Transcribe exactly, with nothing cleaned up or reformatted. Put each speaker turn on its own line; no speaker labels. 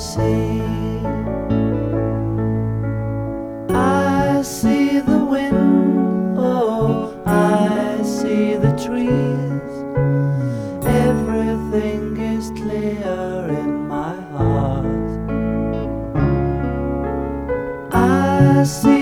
see. I see the wind, oh, I see the trees. Everything is clear in my heart. I see